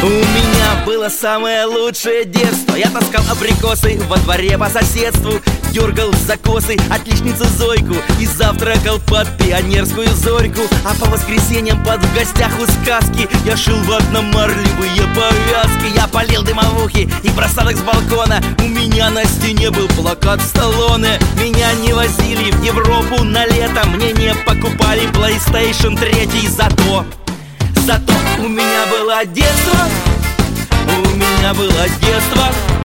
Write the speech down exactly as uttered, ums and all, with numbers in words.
У меня было самое лучшее детство. Я таскал абрикосы во дворе по соседству, дергал за косы отличницу Зойку и завтракал под пионерскую зорьку. А по воскресеньям под в гостях у сказки я шил ватно-марлевые повязки. Я полил дымовухи и бросал их с балкона. У меня на стене был плакат Сталлоне. Меня не возили в Европу на лето, мне не покупали PlayStation три. Зато, зато у меня было детство, у меня было детство.